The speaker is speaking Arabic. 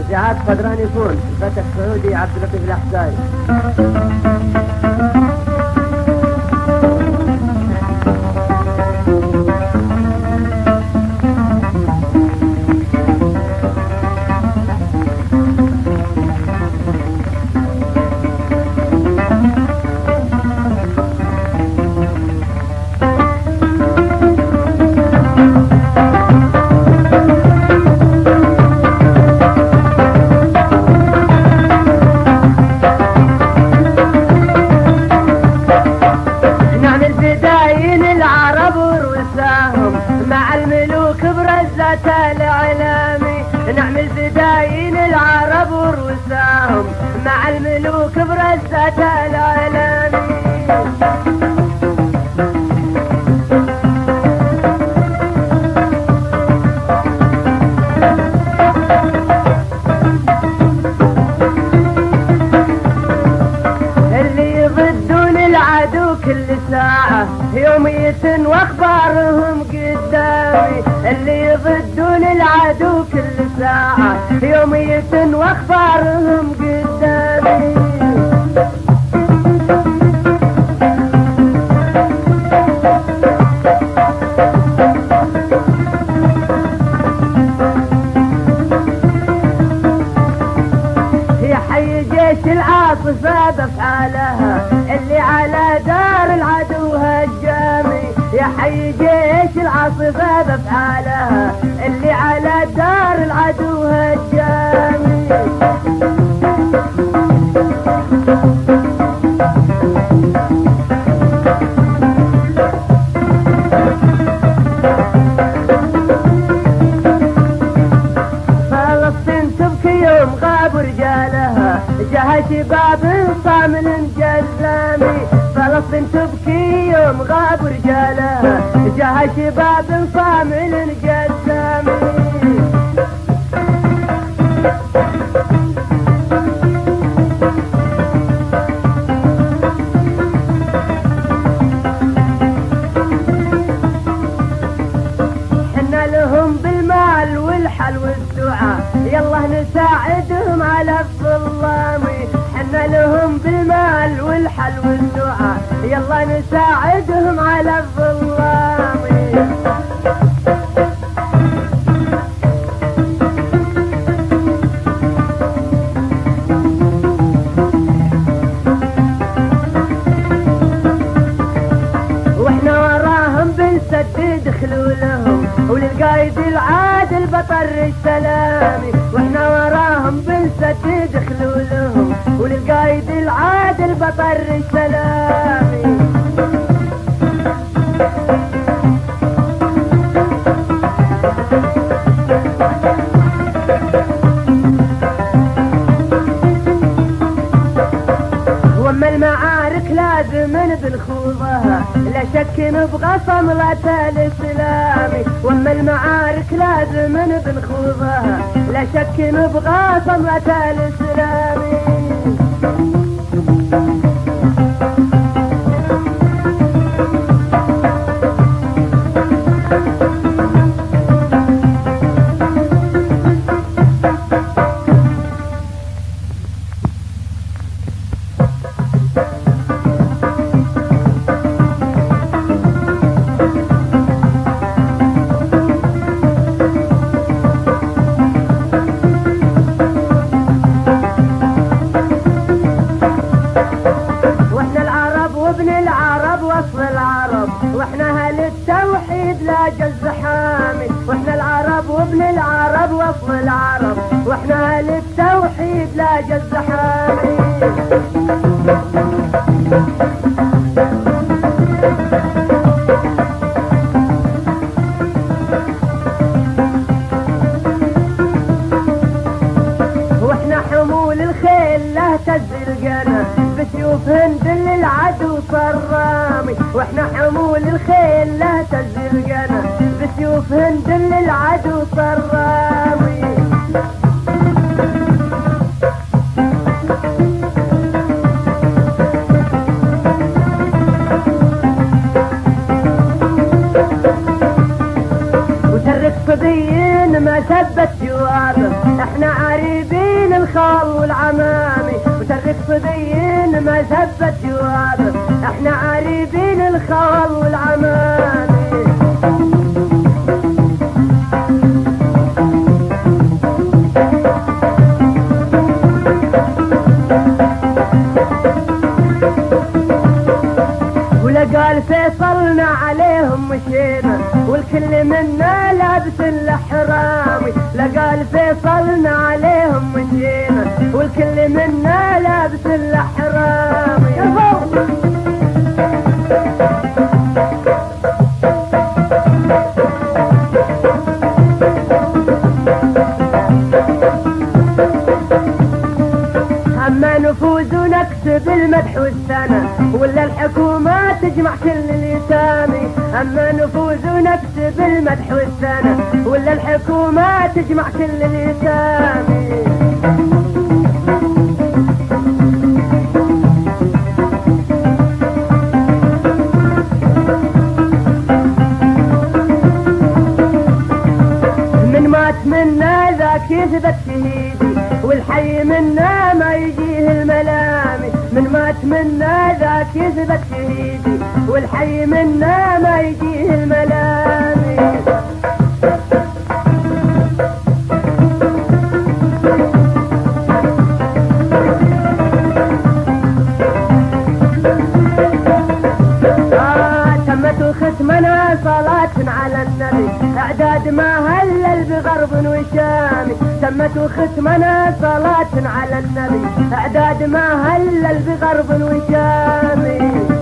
جهاد قدران يكون الفتى السعودي عبد اللطيف الأحسائي. مع الملوك برزة الإعلامي نعمل فدايين العرب ورؤساهم مع الملوك برزة الإعلامي. اللي يضدون العدو كل ساعة يومية واخبارهم قدامي، اللي يضدون العدو كل ساعة يومية واخبارهم قدامي. يا حي جيش العاصفة بافعالها اللي على دار العدو هجامي، يا حي جيش العاصفة بافعالها اللي على دار العدو هجامي. فلسطين تبكي يوم غابوا رجالها جاها شباب صامل جزامي، فلسطين تبكي يوم غابوا رجالها جاها شباب صامل جزامي. حنا لهم بالمال والحل والدعاء يلا نساعدهم على الظلام، حنا لهم بالمال والحل والدعاء يلا نساعدهم على الظلام. واحنا وراهم بنسدد خلولهم وللقايد العادل بطر السلامي، واحنا وراهم بنسدد خلولهم وللقايد العادل بطر السلامي. واما المعارك لازم بنخوضها لا شك نبغى صملة الاسلام، واما المعارك لازم بنخوضها لا شك نبغى صملة الاسلام. واحنا اهل التوحيد لا جز حامي، واحنا العرب وابن العرب وصل العرب، واحنا اهل التوحيد لا جز حامي. واحنا حمول الخيل لا تز القنا بسيوف هند للعدو صرامي، واحنا حمول الخيل لا تز القنا بسيوف هند للعدو صرامي. وترك صبيين ما ثبت جوابه احنا عريس عريبين الخال والعمامي وترك صبيين ما ثبت جوابه، احنا عريبين الخال والعمامي. قال فيصلنا عليهم مشينا والكل منا لابس الاحرامي، لقال فيصلنا عليهم مشينا والكل منا لابس الاحرامي. اما نفوز ونكسب المدح والثنى ولا الحكومة تجمع كل اليتامى، اما نفوز ونكسب المدح والثنى ولا الحكومة تجمع كل اليتامى. من مات منا ذاك يثبت شهيدي والحي منا ما يجيه الملامي، من مات منا ذاك يثبت شهيدي والحي منا ما يجيه الملامي. تمت ختمنا صلاة على النبي اعداد ما هلل بغرب وشامي، تمت ختمنا صلاة على النبي اعداد ما هلل بغرب وشامي.